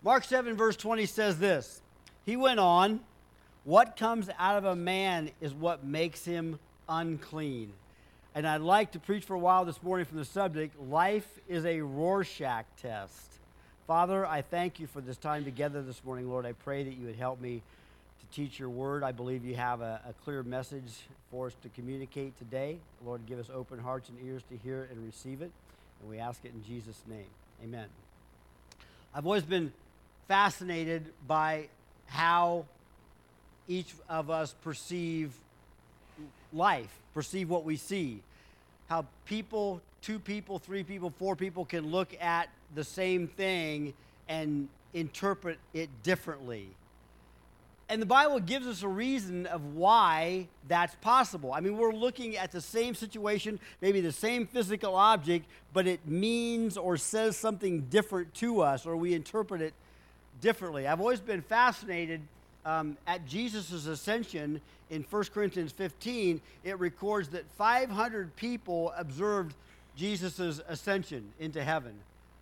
Mark 7, verse 20 says this. He went on, what comes out of a man is what makes him unclean. And I'd like to preach for a while this morning from the subject, life is a Rorschach test. Father, I thank you for this time together this morning, Lord. I pray that you would help me to teach your word. I believe you have a clear message for us to communicate today. Lord, give us open hearts and ears to hear it and receive it. And we ask it in Jesus' name. Amen. I've always been fascinated by how each of us perceive life, perceive what we see. How people, 2 people, 3 people, 4 people can look at the same thing and interpret it differently. And the Bible gives us a reason of why that's possible. I mean, we're looking at the same situation, maybe the same physical object, but it means or says something different to us, or we interpret it differently. I've always been fascinated at Jesus' ascension. In 1 Corinthians 15, it records that 500 people observed Jesus' ascension into heaven.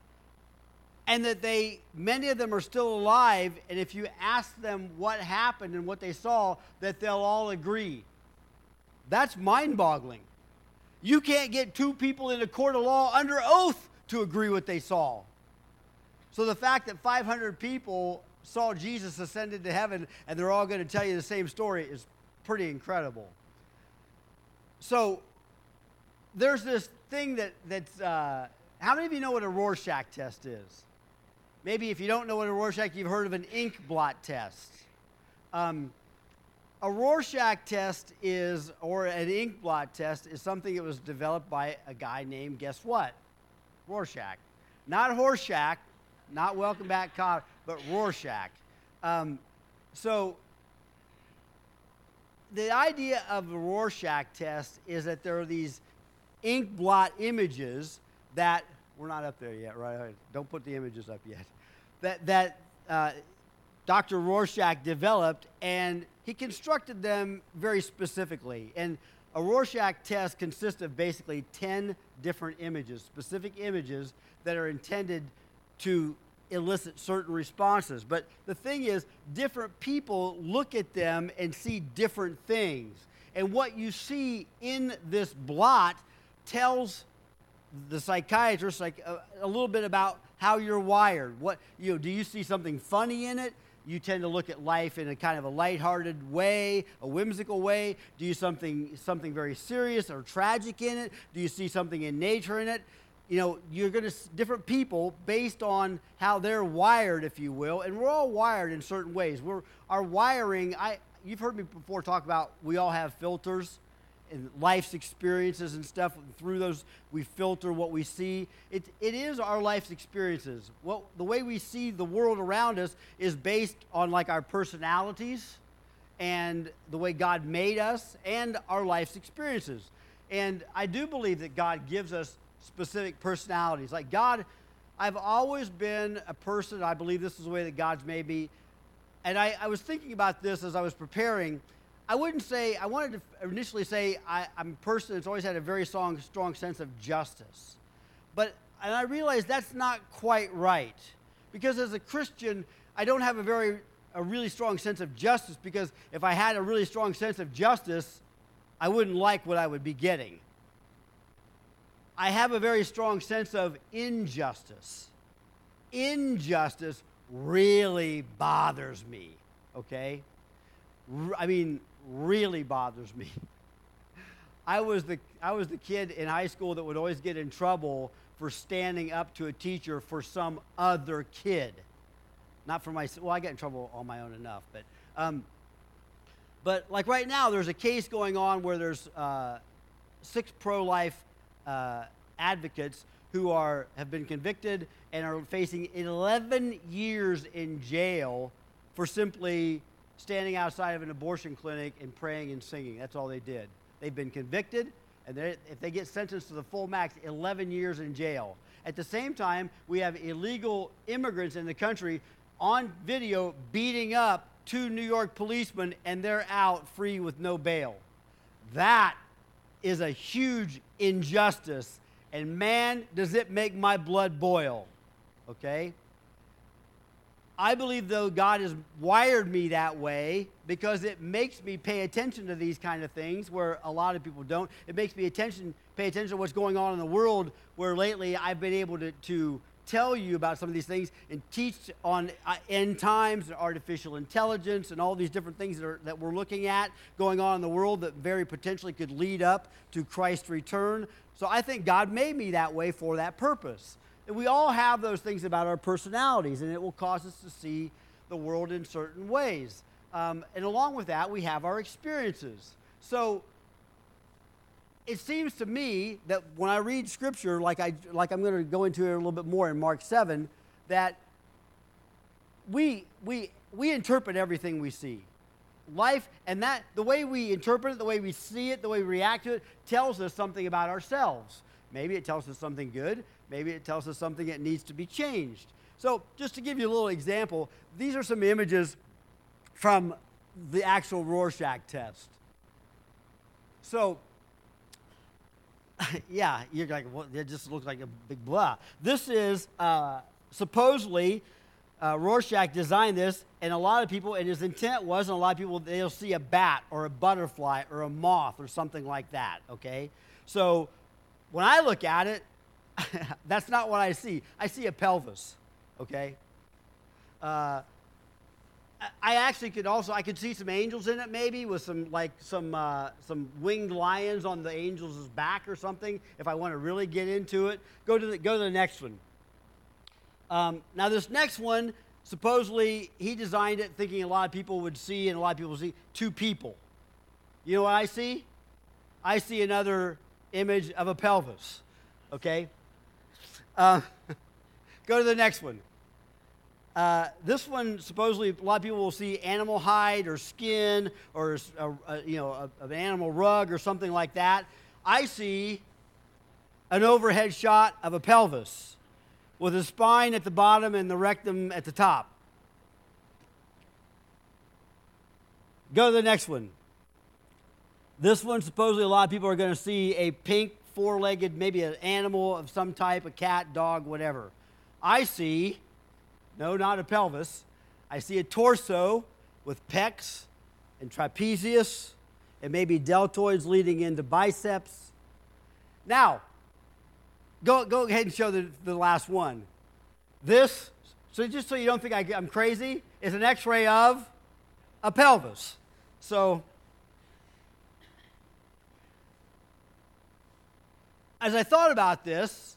And that many of them are still alive, and if you ask them what happened and what they saw, that they'll all agree. That's mind-boggling. You can't get 2 people in a court of law under oath to agree what they saw. So the fact that 500 people saw Jesus ascended to heaven and they're all going to tell you the same story is pretty incredible. So there's this thing that's how many of you know what a Rorschach test is? Maybe if you don't know what a Rorschach, you've heard of an ink blot test. A Rorschach test or an ink blot test is something that was developed by a guy named, guess what? Rorschach. Not Horseshack, not Welcome Back Kotter, but Rorschach. So the idea of the Rorschach test is that there are these ink blot images that, we're not up there yet, right? Don't put the images up yet. That Dr. Rorschach developed, and he constructed them very specifically. And a Rorschach test consists of basically 10 different images, specific images that are intended to elicit certain responses. But the thing is, different people look at them and see different things. And what you see in this blot tells the psychiatrist a little bit about how you're wired. Do you see something funny in it? You tend to look at life in a kind of a lighthearted way, a whimsical way. Do you something very serious or tragic in it? Do you see something in nature in it? You're going to different people based on how they're wired, if you will, and we're all wired in certain ways. Our wiring. You've heard me before talk about we all have filters and life's experiences and stuff. Through those, we filter what we see. It is our life's experiences. The way we see the world around us is based on our personalities and the way God made us and our life's experiences. And I do believe that God gives us specific personalities. I've always been a person, I believe this is the way that God's made me, and I was thinking about this as I was preparing. I wanted to initially say I'm a person that's always had a very strong sense of justice. And I realized that's not quite right. Because as a Christian, I don't have a really strong sense of justice, because if I had a really strong sense of justice, I wouldn't like what I would be getting. I have a very strong sense of injustice. Injustice really bothers me, okay? Really bothers me. I was the kid in high school that would always get in trouble for standing up to a teacher for some other kid. Not for myself. Well, I get in trouble on my own enough, but right now there's a case going on where there's 6 pro-life advocates who have been convicted and are facing 11 years in jail for simply standing outside of an abortion clinic and praying and singing. That's all they did. They've been convicted, and if they get sentenced to the full max, 11 years in jail. At the same time, we have illegal immigrants in the country on video beating up 2 New York policemen, and they're out free with no bail. That is a huge injustice, and man, does it make my blood boil, okay? I believe, though, God has wired me that way because it makes me pay attention to these kind of things where a lot of people don't. It makes me pay attention to what's going on in the world, where lately I've been able to tell you about some of these things and teach on end times and artificial intelligence and all these different things that we're looking at going on in the world that very potentially could lead up to Christ's return. So I think God made me that way for that purpose. And we all have those things about our personalities, and it will cause us to see the world in certain ways. And along with that, we have our experiences. So it seems to me that when I read Scripture, like I'm going to go into it a little bit more in Mark 7, that we interpret everything we see. Life, and that the way we interpret it, the way we see it, the way we react to it, tells us something about ourselves. Maybe it tells us something good. Maybe it tells us something that needs to be changed. So just to give you a little example, these are some images from the actual Rorschach test. So, yeah, you're like, well, it just looks like a big blah. This is supposedly Rorschach designed this, and a lot of people, and his intent was, and a lot of people, they'll see a bat or a butterfly or a moth or something like that, okay? So when I look at it, that's not what I see. I see a pelvis, okay? I actually I could see some angels in it maybe with some winged lions on the angel's back or something if I want to really get into it. Go to the next one. Now this next one, supposedly he designed it thinking a lot of people would see, and a lot of people see two people. You know what I see? I see another image of a pelvis, okay? Go to the next one. This one, supposedly, a lot of people will see animal hide or skin or an animal rug or something like that. I see an overhead shot of a pelvis with a spine at the bottom and the rectum at the top. Go to the next one. This one, supposedly, a lot of people are going to see a pink, four-legged, maybe an animal of some type, a cat, dog, whatever. I see, no, not a pelvis. I see a torso with pecs and trapezius and maybe deltoids leading into biceps. Now, go ahead and show the last one. This, so just so you don't think I'm crazy, is an x-ray of a pelvis. So, as I thought about this,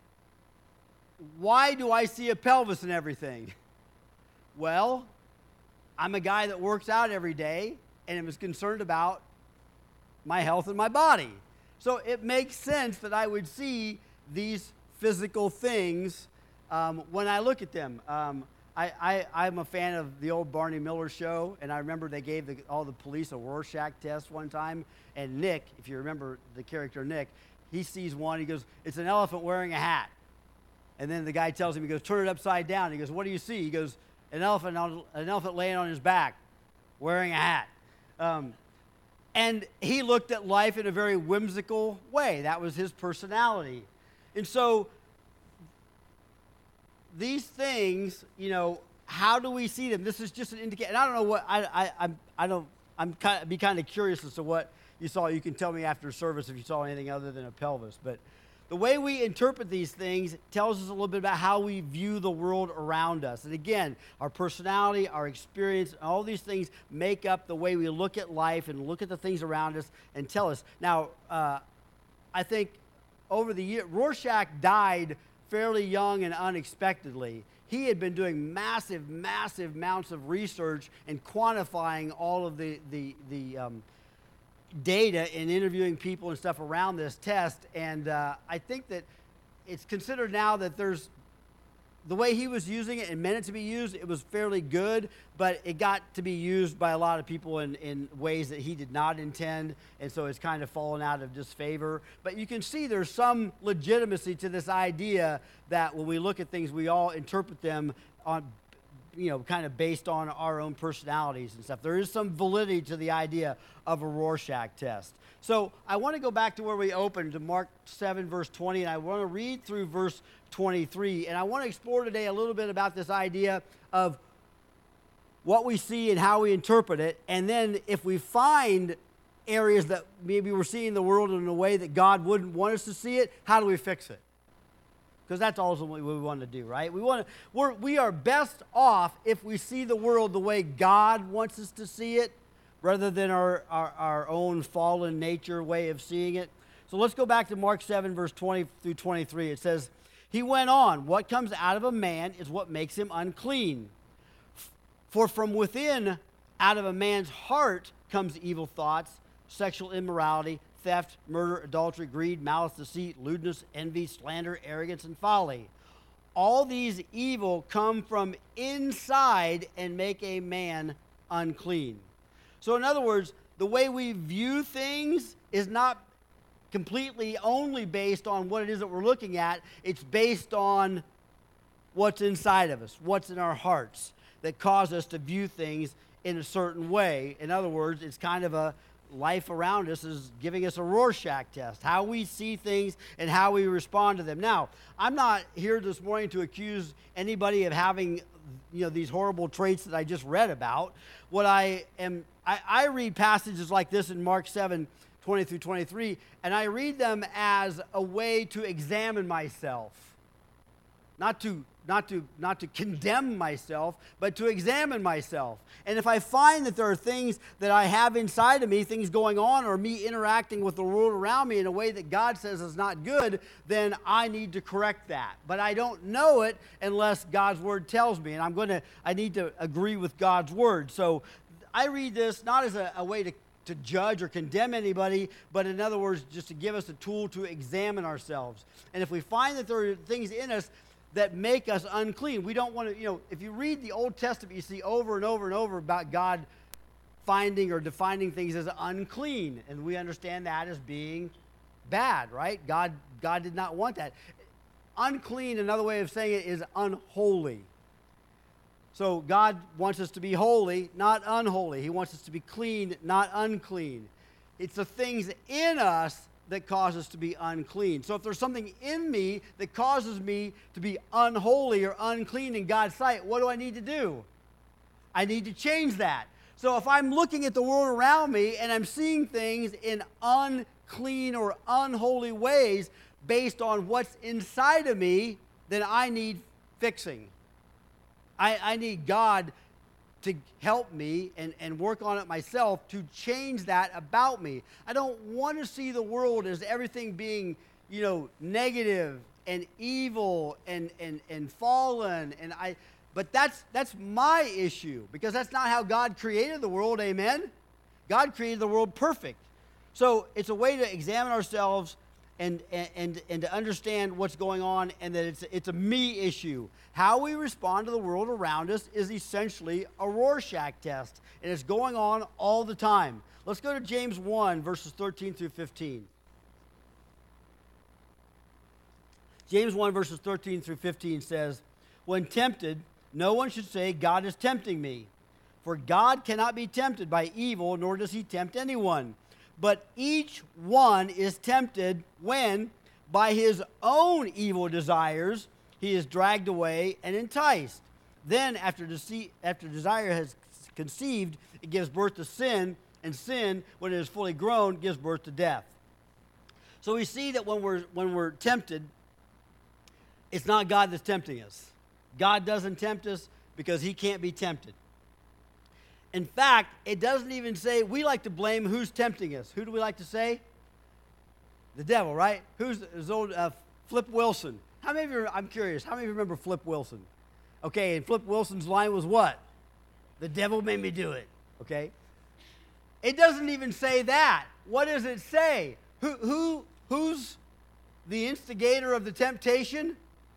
why do I see a pelvis in everything? Well, I'm a guy that works out every day and is concerned about my health and my body. So it makes sense that I would see these physical things when I look at them. I'm a fan of the old Barney Miller show, and I remember they gave all the police a Rorschach test one time, and Nick, if you remember the character Nick, he sees one, he goes, it's an elephant wearing a hat. And then the guy tells him, he goes, turn it upside down. He goes, what do you see? He goes, an elephant laying on his back, wearing a hat. And he looked at life in a very whimsical way. That was his personality. And so these things, how do we see them? This is just an indication. And I don't know what, I'm kind of curious as to what you saw. You can tell me after service if you saw anything other than a pelvis. But the way we interpret these things tells us a little bit about how we view the world around us. And again, our personality, our experience, all these things make up the way we look at life and look at the things around us and tell us. Now, I think over the year, Rorschach died fairly young and unexpectedly. He had been doing massive amounts of research and quantifying all of the data and interviewing people and stuff around this test, and I think that it's considered now that the way he was using it and meant it to be used, it was fairly good, but it got to be used by a lot of people in ways that he did not intend, and so it's kind of fallen out of disfavor. But you can see there's some legitimacy to this idea that when we look at things, we all interpret them on kind of based on our own personalities and stuff. There is some validity to the idea of a Rorschach test. So I want to go back to where we opened, to Mark 7, verse 20, and I want to read through verse 23. And I want to explore today a little bit about this idea of what we see and how we interpret it. And then if we find areas that maybe we're seeing the world in a way that God wouldn't want us to see it, how do we fix it? Because that's ultimately what we want to do, right? We are best off if we see the world the way God wants us to see it, rather than our own fallen nature way of seeing it. So let's go back to Mark 7, verse 20 through 23. It says, he went on, what comes out of a man is what makes him unclean. For from within, out of a man's heart, comes evil thoughts, sexual immorality, theft, murder, adultery, greed, malice, deceit, lewdness, envy, slander, arrogance, and folly. All these evil come from inside and make a man unclean. So in other words, the way we view things is not completely only based on what it is that we're looking at. It's based on what's inside of us, what's in our hearts that cause us to view things in a certain way. In other words, it's kind of a life around us is giving us a Rorschach test, how we see things and how we respond to them. Now, I'm not here this morning to accuse anybody of having, these horrible traits that I just read about. What I read passages like this in Mark 7, 20 through 23, and I read them as a way to examine myself. Not to condemn myself, but to examine myself. And if I find that there are things that I have inside of me, things going on, or me interacting with the world around me in a way that God says is not good, then I need to correct that. But I don't know it unless God's word tells me, and I need to agree with God's word. So I read this not as a way to judge or condemn anybody, but in other words, just to give us a tool to examine ourselves. And if we find that there are things in us that make us unclean, we don't want to, if you read the Old Testament, you see over and over and over about God finding or defining things as unclean, and we understand that as being bad, right? God did not want that. Unclean, another way of saying it, is unholy. So God wants us to be holy, not unholy. He wants us to be clean, not unclean. It's the things in us that cause us to be unclean. So if there's something in me that causes me to be unholy or unclean in God's sight, what do I need to do? I need to change that. So if I'm looking at the world around me and I'm seeing things in unclean or unholy ways based on what's inside of me, then I need fixing. I need God to help me and work on it myself to change that about me. I don't want to see the world as everything being, negative and evil and fallen. But that's my issue, because that's not how God created the world, amen? God created the world perfect. So it's a way to examine ourselves and to understand what's going on, and that it's a me issue. How we respond to the world around us is essentially a Rorschach test, and it's going on all the time. Let's go to James 1, verses 13 through 15. James 1, verses 13 through 15 says, when tempted, no one should say, God is tempting me. For God cannot be tempted by evil, nor does he tempt anyone. But each one is tempted when, by his own evil desires, he is dragged away and enticed. Then, after desire has conceived, it gives birth to sin, and sin, when it is fully grown, gives birth to death. So we see that when we're tempted, it's not God that's tempting us. God doesn't tempt us because he can't be tempted. In fact, it doesn't even say, we like to blame who's tempting us. Who do we like to say? The devil, right? Who's old Flip Wilson? How many of you, I'm curious, how many of you remember Flip Wilson? Okay, and Flip Wilson's line was what? The devil made me do it, okay? It doesn't even say that. What does it say? Who's the instigator of the temptation?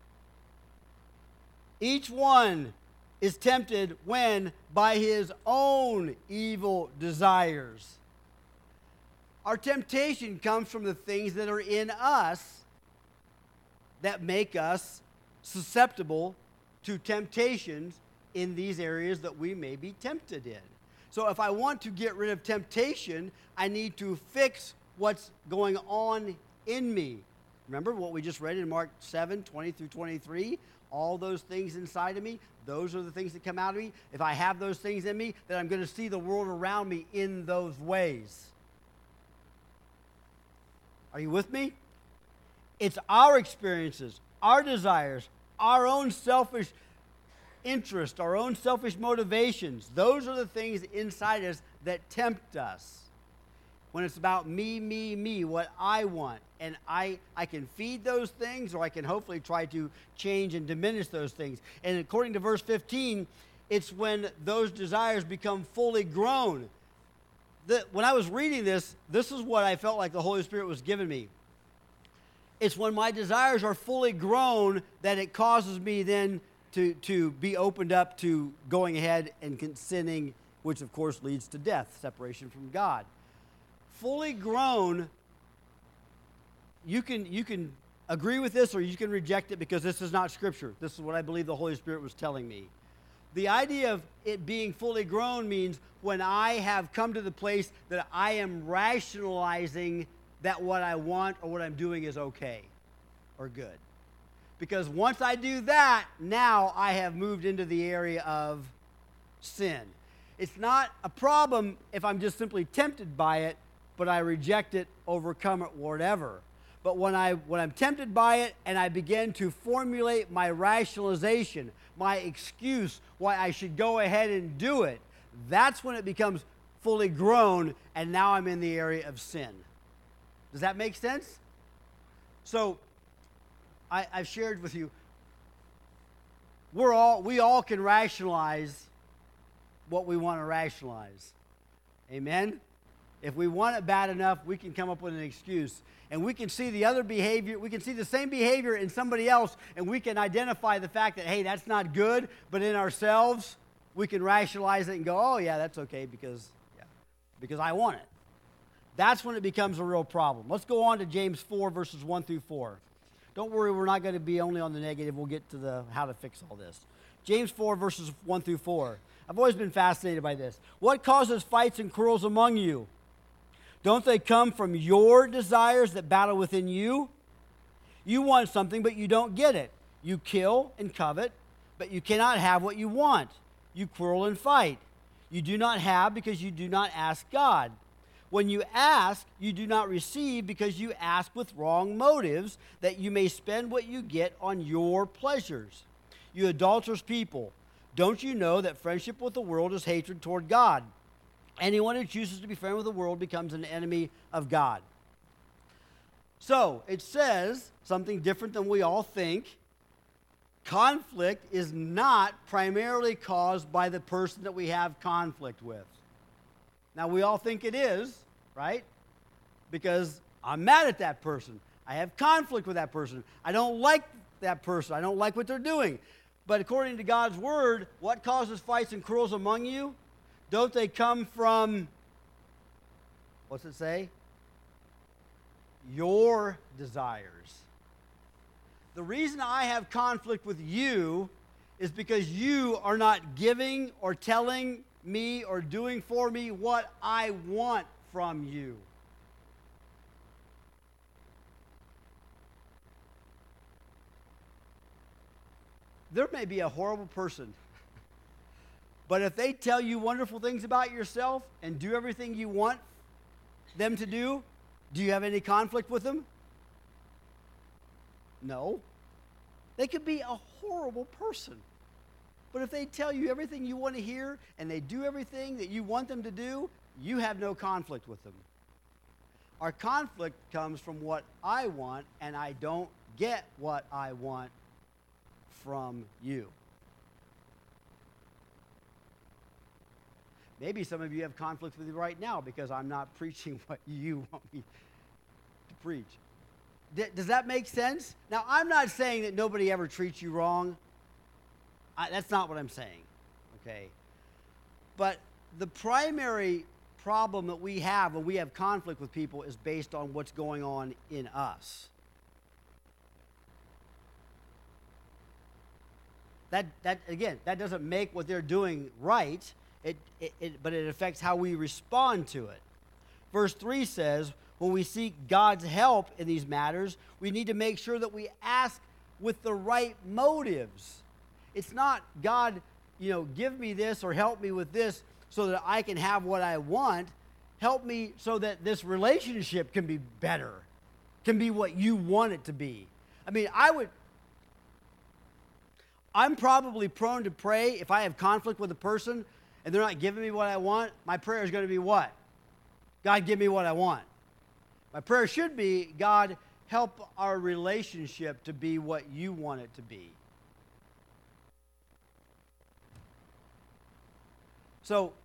Each one is tempted when by his own evil desires. Our temptation comes from the things that are in us that make us susceptible to temptations in these areas that we may be tempted in. So if I want to get rid of temptation, I need to fix what's going on in me. Remember what we just read in Mark 7, 20 through 23? all those things inside of me, those are the things that come out of me. If I have those things in me, then I'm going to see the world around me in those ways. Are you with me? It's our experiences, our desires, our own selfish interest, our own selfish motivations. Those are the things inside us that tempt us. When it's about me, what I want. And I can feed those things, or I can hopefully try to change and diminish those things. And according to verse 15, it's when those desires become fully grown. When I was reading this is what I felt like the Holy Spirit was giving me. It's when my desires are fully grown that it causes me then to be opened up to going ahead and sinning, which of course leads to death, separation from God. Fully grown, you can agree with this or you can reject it because this is not Scripture. This is what I believe the Holy Spirit was telling me. The idea of it being fully grown means when I have come to the place that I am rationalizing that what I want or what I'm doing is okay or good. Because once I do that, now I have moved into the area of sin. It's not a problem if I'm just simply tempted by it, but I reject it, overcome it, whatever. But when I'm tempted by it and I begin to formulate my rationalization, my excuse why I should go ahead and do it, that's when it becomes fully grown, and now I'm in the area of sin. Does that make sense? So, I've shared with you, we all can rationalize what we want to rationalize. Amen? If we want it bad enough, we can come up with an excuse. And we can see the other behavior, we can see the same behavior in somebody else, and we can identify the fact that, hey, that's not good, but in ourselves, we can rationalize it and go, oh, yeah, that's okay because I want it. That's when it becomes a real problem. Let's go on to James 4, verses 1 through 4. Don't worry, we're not going to be only on the negative. We'll get to the how to fix all this. James 4, verses 1 through 4. I've always been fascinated by this. What causes fights and quarrels among you? Don't they come from your desires that battle within you? You want something, but you don't get it. You kill and covet, but you cannot have what you want. You quarrel and fight. You do not have because you do not ask God. When you ask, you do not receive because you ask with wrong motives, that you may spend what you get on your pleasures. You adulterous people, don't you know that friendship with the world is hatred toward God? Anyone who chooses to be friend with the world becomes an enemy of God. So, it says something different than we all think. Conflict is not primarily caused by the person that we have conflict with. Now, we all think it is, right? Because I'm mad at that person. I have conflict with that person. I don't like that person. I don't like what they're doing. But according to God's word, what causes fights and quarrels among you? Don't they come from, what's it say? Your desires. The reason I have conflict with you is because you are not giving or telling me or doing for me what I want from you. There may be a horrible person, but if they tell you wonderful things about yourself and do everything you want them to do you have any conflict with them? No. They could be a horrible person. But if they tell you everything you want to hear and they do everything that you want them to do, you have no conflict with them. Our conflict comes from what I want, and I don't get what I want from you. Maybe some of you have conflict with me right now because I'm not preaching what you want me to preach. Does that make sense? Now, I'm not saying that nobody ever treats you wrong. That's not what I'm saying, okay? But the primary problem that we have when we have conflict with people is based on what's going on in us. That again, that doesn't make what they're doing right, but it affects how we respond to it. Verse 3 says, when we seek God's help in these matters, we need to make sure that we ask with the right motives. It's not, God, give me this or help me with this so that I can have what I want. Help me so that this relationship can be better, can be what you want it to be. I mean, I'm probably prone to pray if I have conflict with a person and they're not giving me what I want. My prayer is going to be what? God, give me what I want. My prayer should be, God, help our relationship to be what you want it to be. So,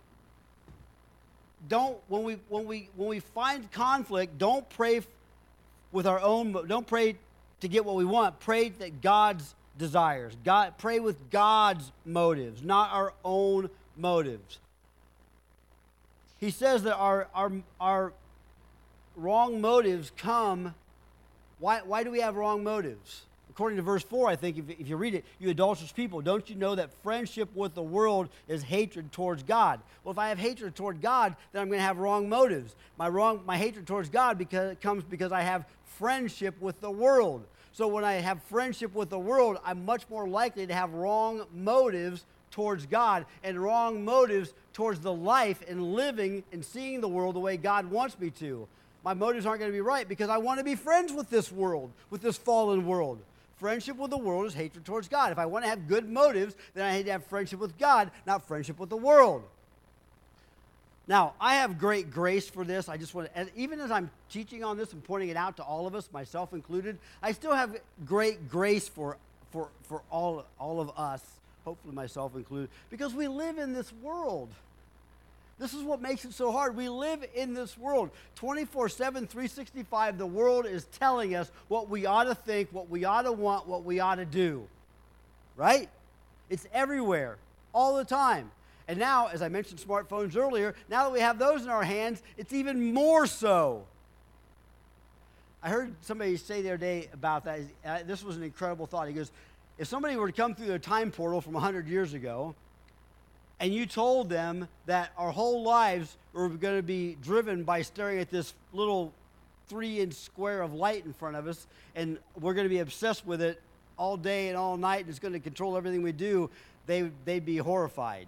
when we find conflict, don't pray don't pray to get what we want. Pray that God's desires. Pray with God's motives, not our own motives. He says that our wrong motives come. Why do we have wrong motives? According to verse 4, I think, if you read it, you adulterous people, don't you know that friendship with the world is hatred towards God? Well, if I have hatred toward God, then I'm going to have wrong motives. My hatred towards God comes because I have friendship with the world. So when I have friendship with the world, I'm much more likely to have wrong motives towards God and wrong motives towards the life and living and seeing the world the way God wants me to. My motives aren't going to be right because I want to be friends with this world, with this fallen world. Friendship with the world is hatred towards God. If I want to have good motives, then I need to have friendship with God, not friendship with the world. Now, I have great grace for this. I just want to, even as I'm teaching on this and pointing it out to all of us, myself included, I still have great grace for all of us, hopefully myself included, because we live in this world. This is what makes it so hard. We live in this world. 24/7, 365, the world is telling us what we ought to think, what we ought to want, what we ought to do. Right? It's everywhere, all the time. And now, as I mentioned smartphones earlier, now that we have those in our hands, it's even more so. I heard somebody say the other day about that. This was an incredible thought. He goes, if somebody were to come through their time portal from 100 years ago, and you told them that our whole lives were going to be driven by staring at this little 3-inch square of light in front of us, and we're going to be obsessed with it all day and all night, and it's going to control everything we do, they'd be horrified.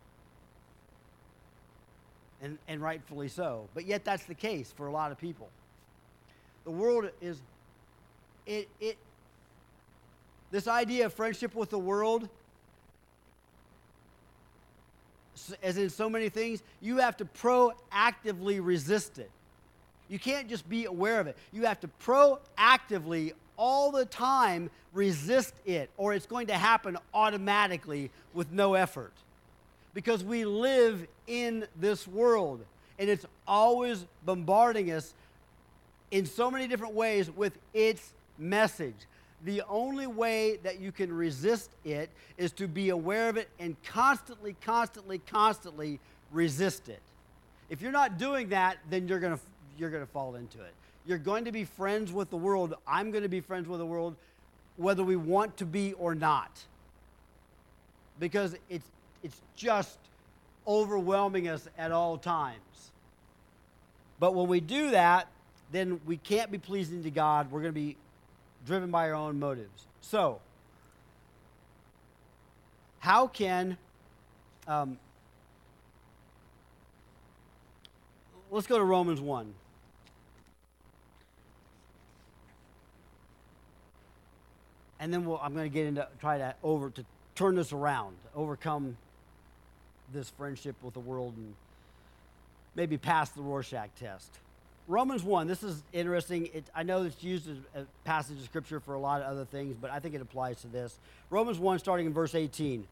And rightfully so. But yet that's the case for a lot of people. The world is, this idea of friendship with the world, as in so many things, you have to proactively resist it. You can't just be aware of it. You have to proactively, all the time, resist it, or it's going to happen automatically with no effort. Because we live in this world, and it's always bombarding us in so many different ways with its message. The only way that you can resist it is to be aware of it and constantly resist it. If you're not doing that, then you're going to fall into it. You're going to be friends with the world. I'm going to be friends with the world whether we want to be or not. Because it's just overwhelming us at all times. But when we do that, then we can't be pleasing to God. We're going to be driven by our own motives. So, how can, let's go to Romans 1. And then I'm going to get into, try to turn this around, overcome this friendship with the world and maybe pass the Rorschach test. Romans 1, this is interesting. I know it's used as a passage of Scripture for a lot of other things, but I think it applies to this. Romans 1, starting in verse 18.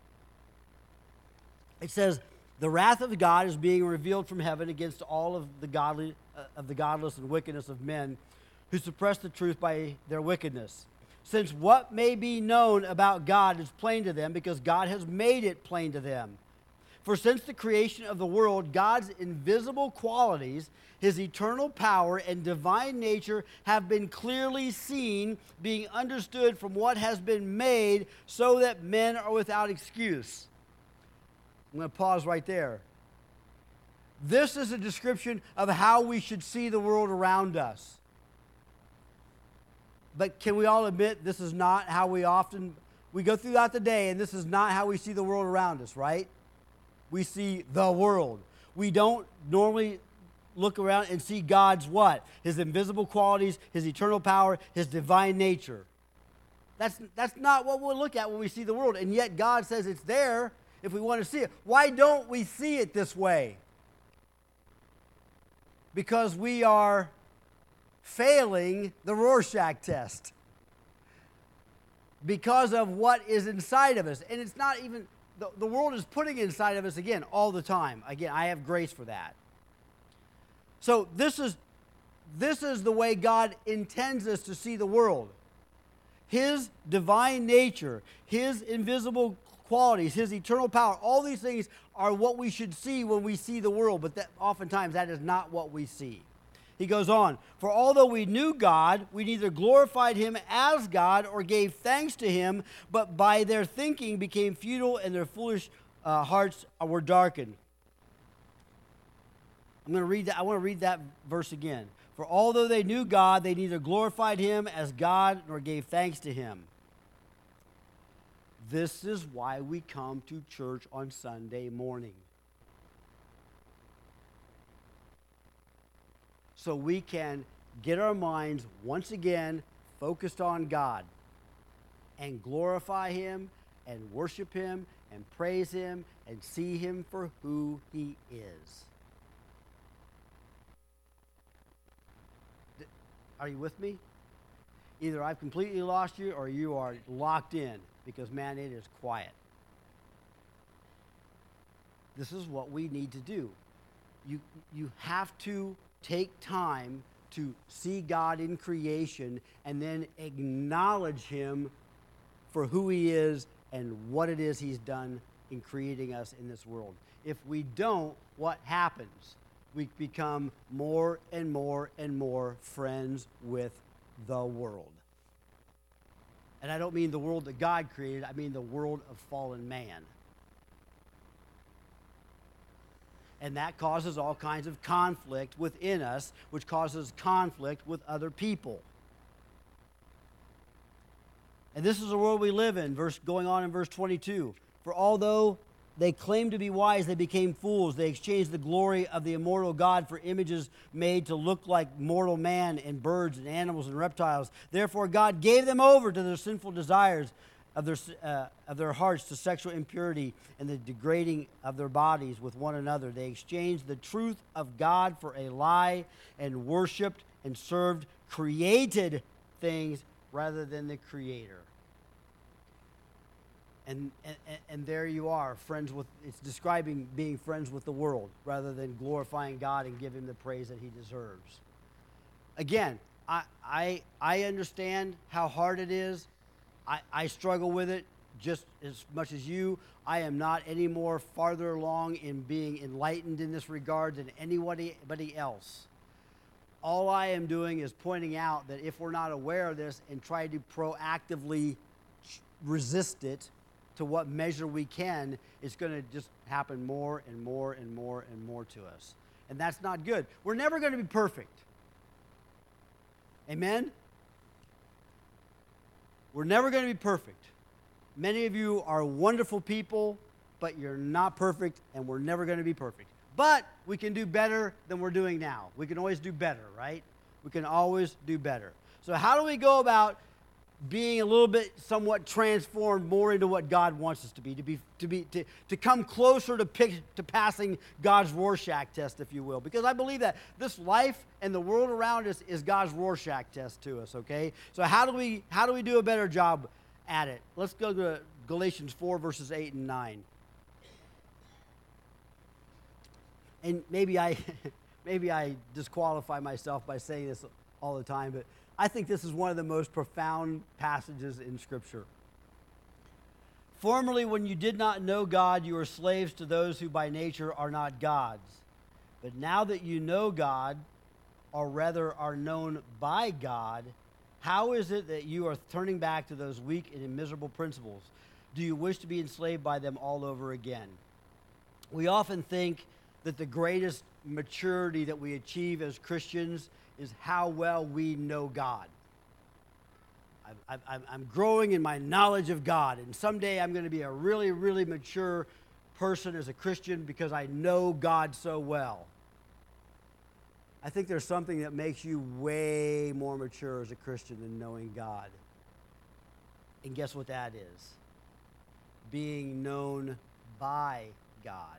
It says, the wrath of God is being revealed from heaven against all of the godless and wickedness of men who suppress the truth by their wickedness. Since what may be known about God is plain to them, because God has made it plain to them. For since the creation of the world, God's invisible qualities, his eternal power and divine nature have been clearly seen, being understood from what has been made, so that men are without excuse. I'm going to pause right there. This is a description of how we should see the world around us. But can we all admit this is not how we go throughout the day, and this is not how we see the world around us, right? We see the world. We don't normally look around and see God's what? His invisible qualities, his eternal power, his divine nature. That's not what we'll look at when we see the world. And yet God says it's there if we want to see it. Why don't we see it this way? Because we are failing the Rorschach test. Because of what is inside of us. And it's not even, the world is putting inside of us, again, all the time. Again, I have grace for that. So this is the way God intends us to see the world. His divine nature, his invisible qualities, his eternal power, all these things are what we should see when we see the world, but oftentimes that is not what we see. He goes on, for although we knew God, we neither glorified him as God or gave thanks to him, but by their thinking became futile and their foolish hearts were darkened. I want to read that verse again. For although they knew God, they neither glorified him as God nor gave thanks to him. This is why we come to church on Sunday morning. So we can get our minds once again focused on God and glorify him and worship him and praise him and see him for who he is. Are you with me? Either I've completely lost you or you are locked in, because, man, it is quiet. This is what we need to do. You have to take time to see God in creation and then acknowledge him for who he is and what it is he's done in creating us in this world. If we don't, what happens? We become more and more and more friends with the world. And I don't mean the world that God created, I mean the world of fallen man. And that causes all kinds of conflict within us, which causes conflict with other people. And this is the world we live in, going on in verse 22. For although they claimed to be wise, they became fools. They exchanged the glory of the immortal God for images made to look like mortal man and birds and animals and reptiles. Therefore God gave them over to their sinful desires of their hearts, to sexual impurity and the degrading of their bodies with one another. They exchanged the truth of God for a lie and worshipped and served created things rather than the Creator. And there you are, it's describing being friends with the world rather than glorifying God and giving him the praise that he deserves. Again, I understand how hard it is. I struggle with it just as much as you. I am not any more farther along in being enlightened in this regard than anybody else. All I am doing is pointing out that if we're not aware of this and try to proactively resist it to what measure we can, it's going to just happen more and more and more and more to us. And that's not good. We're never going to be perfect. Amen? We're never going to be perfect. Many of you are wonderful people, but you're not perfect, and we're never going to be perfect. But we can do better than we're doing now. We can always do better, right? We can always do better. So how do we go about being a little bit somewhat transformed more into what God wants us to be, to come closer to passing God's Rorschach test, if you will? Because I believe that this life and the world around us is God's Rorschach test to us, okay? So how do we do a better job at it? Let's go to Galatians 4, verses 8 and 9. And maybe I disqualify myself by saying this all the time, but I think this is one of the most profound passages in Scripture. Formerly, when you did not know God, you were slaves to those who by nature are not gods. But now that you know God, or rather are known by God, how is it that you are turning back to those weak and miserable principles? Do you wish to be enslaved by them all over again? We often think that the greatest maturity that we achieve as Christians is how well we know God. I'm growing in my knowledge of God, and someday I'm going to be a really, really mature person as a Christian because I know God so well. I think there's something that makes you way more mature as a Christian than knowing God. And guess what that is? Being known by God.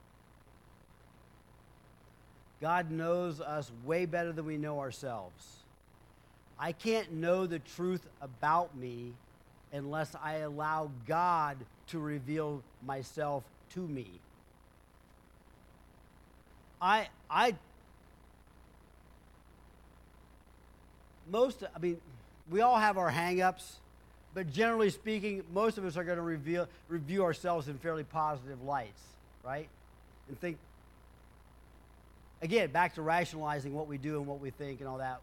God knows us way better than we know ourselves. I can't know the truth about me unless I allow God to reveal myself to me. We all have our hang-ups, but generally speaking, most of us are going to review ourselves in fairly positive lights, right? And think, again, back to rationalizing what we do and what we think and all that.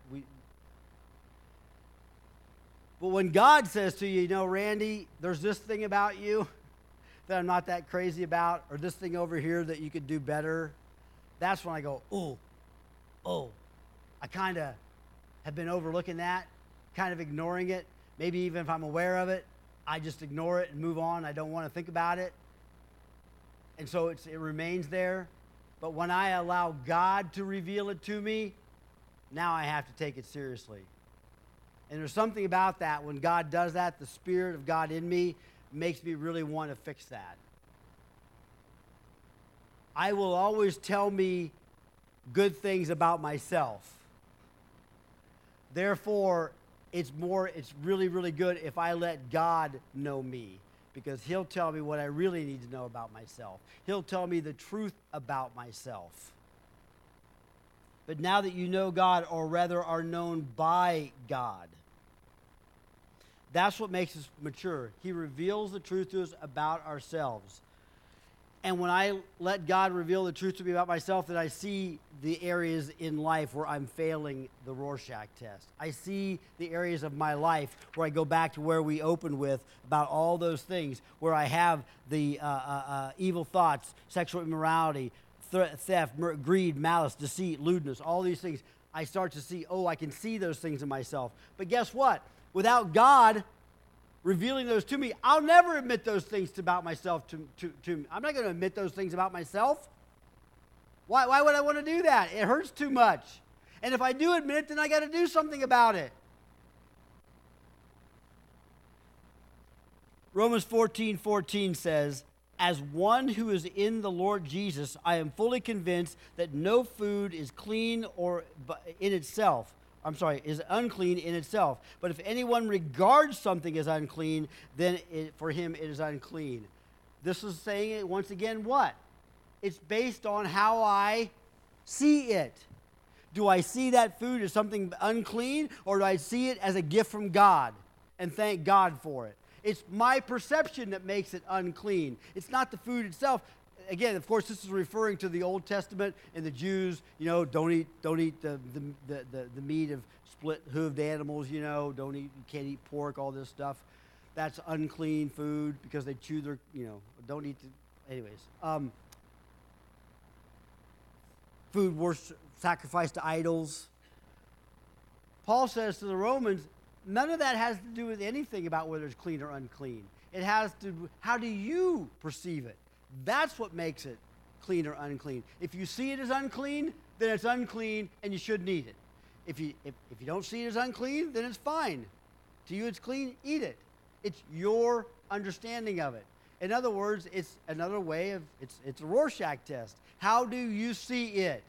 But when God says to you, you know, Randy, there's this thing about you that I'm not that crazy about, or this thing over here that you could do better, that's when I go, oh, I kind of have been overlooking that, kind of ignoring it. Maybe even if I'm aware of it, I just ignore it and move on. I don't want to think about it. And so it remains there. But when I allow God to reveal it to me, now I have to take it seriously. And there's something about that. When God does that, the Spirit of God in me makes me really want to fix that. I will always tell me good things about myself. Therefore, it's really, really good if I let God know me, because he'll tell me what I really need to know about myself. He'll tell me the truth about myself. But now that you know God, or rather are known by God, that's what makes us mature. He reveals the truth to us about ourselves. And when I let God reveal the truth to me about myself, then I see the areas in life where I'm failing the Rorschach test. I see the areas of my life where I go back to where we opened with about all those things, where I have the evil thoughts, sexual immorality, theft, greed, malice, deceit, lewdness, all these things. I start to see, I can see those things in myself. But guess what? Without God revealing those to me, I'll never admit those things about myself to me. I'm not going to admit those things about myself. Why would I want to do that? It hurts too much. And if I do admit it, then I got to do something about it. Romans 14:14 says, as one who is in the Lord Jesus, I am fully convinced that no food is clean or in itself. Is unclean in itself. But if anyone regards something as unclean, then for him it is unclean. This is saying it once again what? It's based on how I see it. Do I see that food as something unclean, or do I see it as a gift from God and thank God for it? It's my perception that makes it unclean. It's not the food itself. Again, of course, this is referring to the Old Testament and the Jews. Don't eat the meat of split-hooved animals. You can't eat pork. All this stuff, that's unclean food because they chew their. Don't eat. Anyways, food sacrificed to idols. Paul says to the Romans, none of that has to do with anything about whether it's clean or unclean. It has to. How do you perceive it? That's what makes it clean or unclean. If you see it as unclean, then it's unclean and you shouldn't eat it. If you don't see it as unclean, then it's fine. To you it's clean, eat it. It's your understanding of it. In other words, it's another way of, it's a Rorschach test. How do you see it?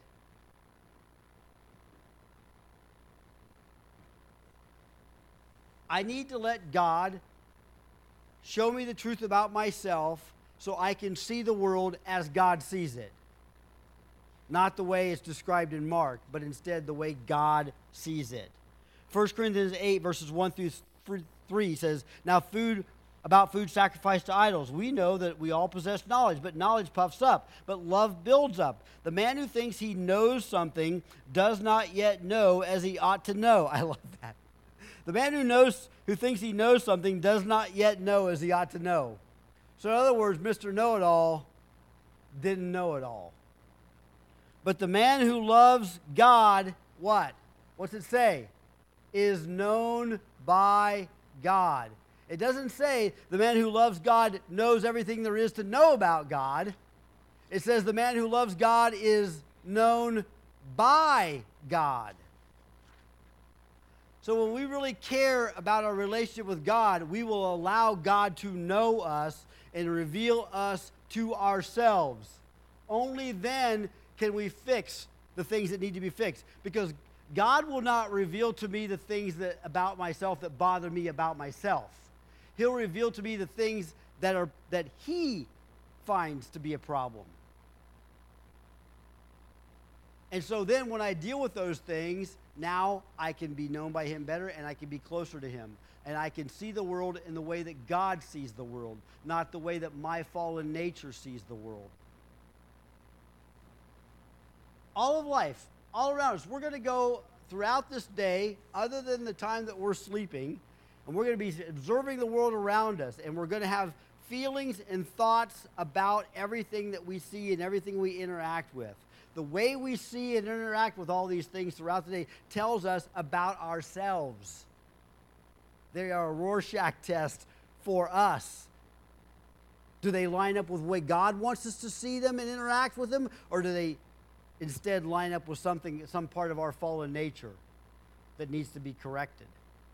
I need to let God show me the truth about myself so I can see the world as God sees it. Not the way it's described in Mark, but instead the way God sees it. 1 Corinthians 8, verses 1 through 3 says, now about food sacrificed to idols. We know that we all possess knowledge, but knowledge puffs up, but love builds up. The man who thinks he knows something does not yet know as he ought to know. I love that. The man who thinks he knows something does not yet know as he ought to know. So in other words, Mr. Know-it-all didn't know it all. But the man who loves God, what? What's it say? Is known by God. It doesn't say the man who loves God knows everything there is to know about God. It says the man who loves God is known by God. So when we really care about our relationship with God, we will allow God to know us and reveal us to ourselves. Only then can we fix the things that need to be fixed. Because God will not reveal to me the things about myself that bother me about myself. He'll reveal to me the things that He finds to be a problem. And so then when I deal with those things, now I can be known by Him better and I can be closer to Him. And I can see the world in the way that God sees the world, not the way that my fallen nature sees the world. All of life, all around us, we're going to go throughout this day, other than the time that we're sleeping, and we're going to be observing the world around us, and we're going to have feelings and thoughts about everything that we see and everything we interact with. The way we see and interact with all these things throughout the day tells us about ourselves. They are a Rorschach test for us. Do they line up with the way God wants us to see them and interact with them, or do they instead line up with some part of our fallen nature that needs to be corrected?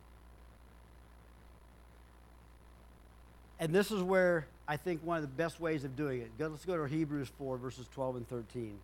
And this is where I think one of the best ways of doing it. Let's go to Hebrews 4, verses 12 and 13.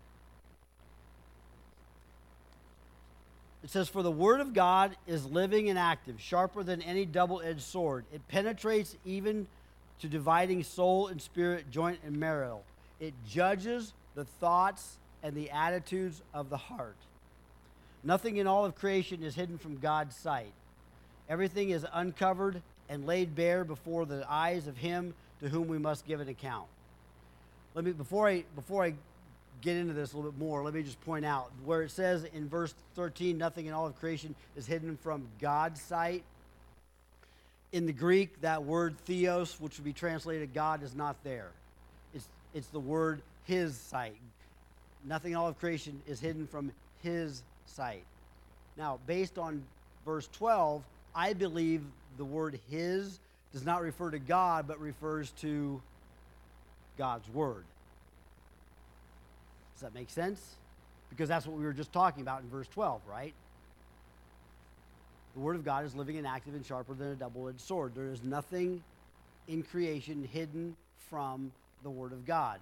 It says, "For the word of God is living and active, sharper than any double-edged sword. It penetrates even to dividing soul and spirit, joint and marrow. It judges the thoughts and the attitudes of the heart. Nothing in all of creation is hidden from God's sight. Everything is uncovered and laid bare before the eyes of Him to whom we must give an account." Before I get into this a little bit more, let me just point out where it says in verse 13, nothing in all of creation is hidden from God's sight. In the Greek, that word theos, which would be translated God, is not there. It's the word His sight. Nothing in all of creation is hidden from His sight. Now, based on verse 12, I believe the word His does not refer to God, but refers to God's Word. Does that make sense? Because that's what we were just talking about in verse 12, right? The Word of God is living and active and sharper than a double-edged sword. There is nothing in creation hidden from the Word of God.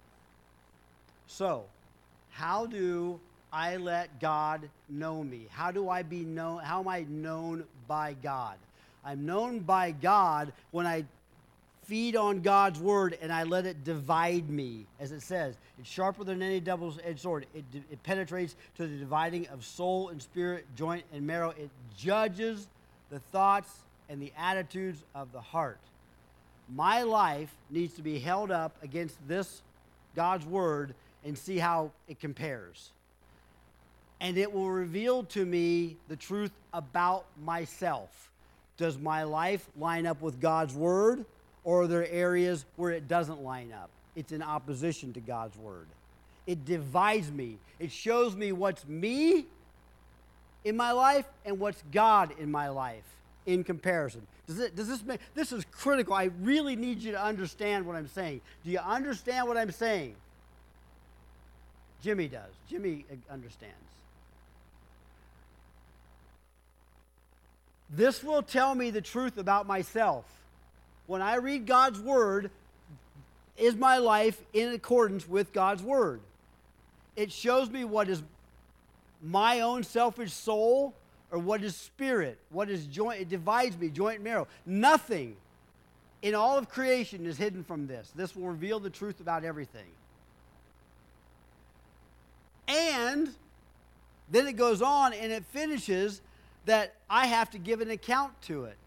So, how do I let God know me? How do I be known? How am I known by God? I'm known by God when I feed on God's word and I let it divide me. As it says, it's sharper than any double-edged sword. It penetrates to the dividing of soul and spirit, joint and marrow. It judges the thoughts and the attitudes of the heart. My life needs to be held up against this God's word and see how it compares. And it will reveal to me the truth about myself. Does my life line up with God's word, or are there areas where it doesn't line up? It's in opposition to God's word. It divides me. It shows me what's me in my life and what's God in my life in comparison. This is critical. I really need you to understand what I'm saying. Do you understand what I'm saying? Jimmy does. Jimmy understands. This will tell me the truth about myself. When I read God's word, is my life in accordance with God's word? It shows me what is my own selfish soul or what is spirit, what is joint. It divides me, joint and marrow. Nothing in all of creation is hidden from this. This will reveal the truth about everything. And then it goes on and it finishes that I have to give an account to it.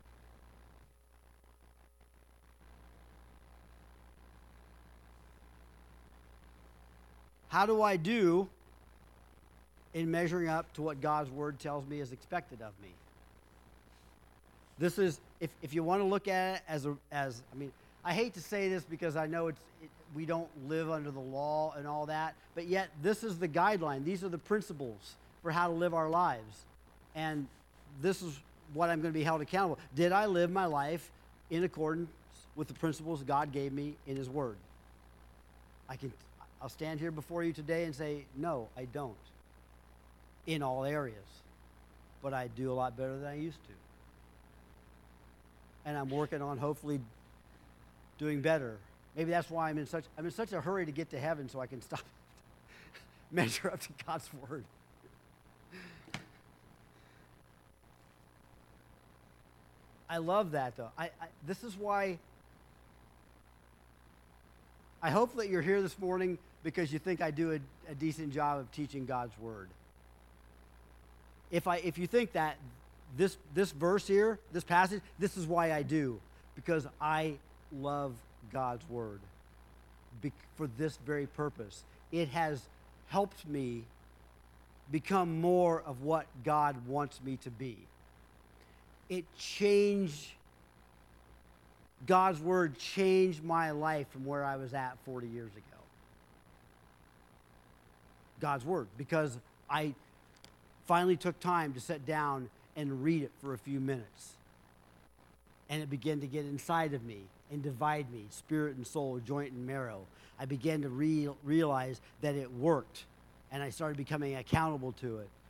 How do I do in measuring up to what God's word tells me is expected of me? This is, if you want to look at it as I hate to say this because I know we don't live under the law and all that, but yet this is the guideline. These are the principles for how to live our lives. And this is what I'm going to be held accountable. Did I live my life in accordance with the principles God gave me in his word? I'll stand here before you today and say, no, I don't. In all areas. But I do a lot better than I used to. And I'm working on hopefully doing better. Maybe that's why I'm in such a hurry to get to heaven so I can stop measure up to God's word. I love that though. This is why I hope that you're here this morning because you think I do a decent job of teaching God's word. If you think that this verse here, this passage, this is why I do, because I love God's word for this very purpose. It has helped me become more of what God wants me to be. It changed, God's word changed my life from where I was at 40 years ago. God's word, because I finally took time to sit down and read it for a few minutes. And it began to get inside of me and divide me, spirit and soul, joint and marrow. I began to realize that it worked, and I started becoming accountable to it.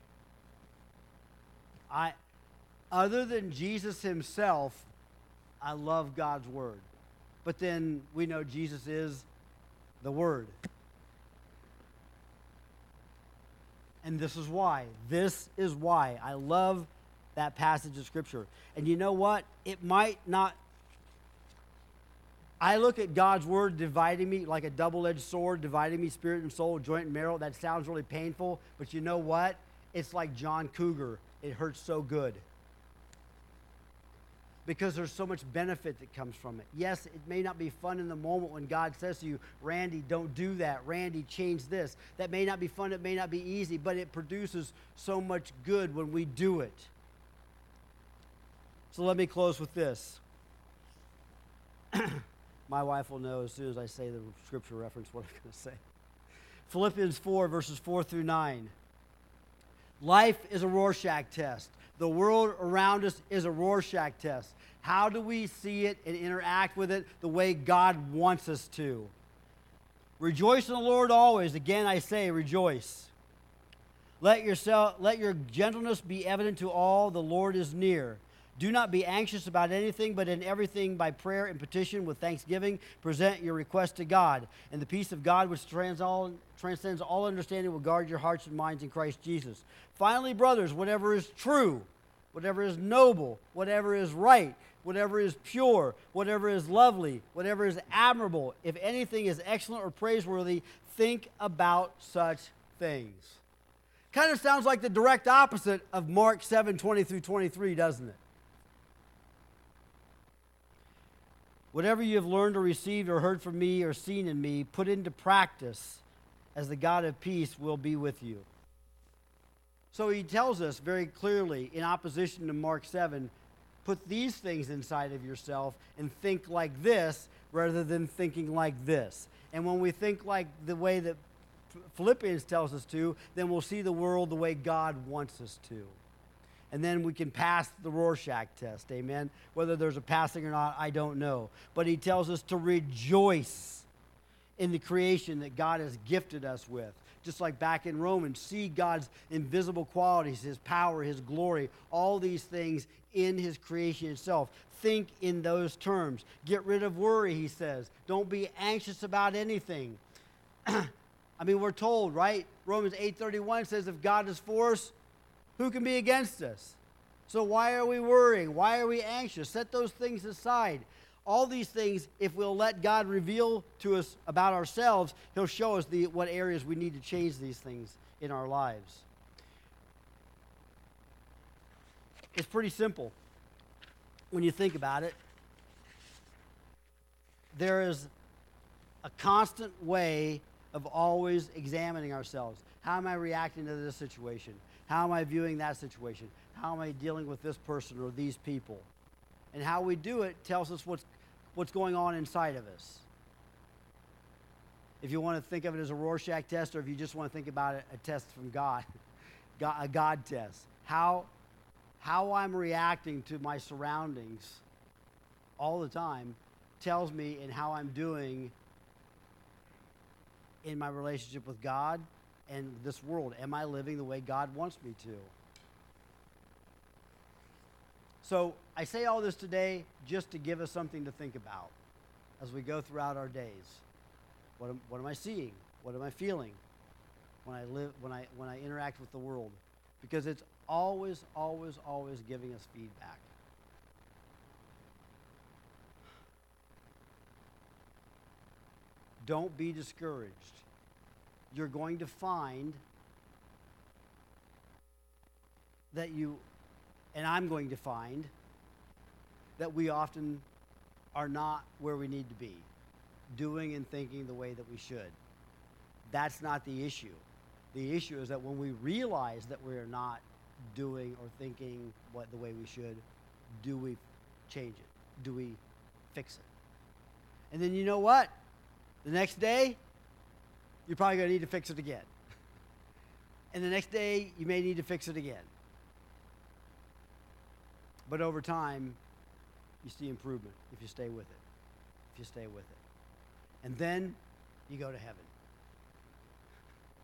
Other than Jesus himself, I love God's word. But then we know Jesus is the word. And this is why. This is why I love that passage of Scripture. And you know what? It might not... I look at God's word dividing me like a double-edged sword, dividing me spirit and soul, joint and marrow. That sounds really painful, but you know what? It's like John Cougar. It hurts so good. Because there's so much benefit that comes from it. Yes, it may not be fun in the moment when God says to you, Randy, don't do that. Randy, change this. That may not be fun, it may not be easy, but it produces so much good when we do it. So let me close with this. My wife will know as soon as I say the scripture reference what I'm going to say. Philippians 4, verses 4 through 9. Life is a Rorschach test. The world around us is a Rorschach test. How do we see it and interact with it the way God wants us to? Rejoice in the Lord always. Again, I say rejoice. Let your gentleness be evident to all. The Lord is near. Do not be anxious about anything, but in everything by prayer and petition with thanksgiving, present your request to God. And the peace of God, which transcends all understanding, will guard your hearts and minds in Christ Jesus. Finally, brothers, whatever is true, whatever is noble, whatever is right, whatever is pure, whatever is lovely, whatever is admirable, if anything is excellent or praiseworthy, think about such things. Kind of sounds like the direct opposite of Mark 7:20 through 23, doesn't it? Whatever you have learned or received or heard from me or seen in me, put into practice, as the God of peace will be with you. So he tells us very clearly, in opposition to Mark 7, put these things inside of yourself and think like this rather than thinking like this. And when we think like the way that Philippians tells us to, then we'll see the world the way God wants us to. And then we can pass the Rorschach test, amen? Whether there's a passing or not, I don't know. But he tells us to rejoice in the creation that God has gifted us with. Just like back in Romans, see God's invisible qualities, his power, his glory, all these things in his creation itself. Think in those terms. Get rid of worry, he says. Don't be anxious about anything. I mean, we're told, right? Romans 8:31 says, if God is for us, who can be against us? So why are we worrying? Why are we anxious? Set those things aside. All these things, if we'll let God reveal to us about ourselves, he'll show us what areas we need to change these things in our lives. It's pretty simple when you think about it. There is a constant way of always examining ourselves. How am I reacting to this situation? How am I viewing that situation? How am I dealing with this person or these people? And how we do it tells us what's going on inside of us. If you want to think of it as a Rorschach test, or if you just want to think about it, a test from God, a God test. How How I'm reacting to my surroundings all the time tells me in how I'm doing in my relationship with God and this world. Am I living the way God wants me to? So I say all this today just to give us something to think about as we go throughout our days. What am I seeing? What am I feeling when I interact with the world? Because it's always giving us feedback. Don't be discouraged. You're going to find that and I'm going to find that we often are not where we need to be, doing and thinking the way that we should. That's not the issue. The issue is that when we realize that we are not doing or thinking the way we should, do we change it? Do we fix it? And then you know what? The next day, you're probably going to need to fix it again. And the next day, you may need to fix it again. But over time, you see improvement if you stay with it. If you stay with it. And then you go to heaven.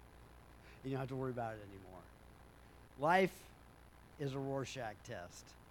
You don't have to worry about it anymore. Life is a Rorschach test.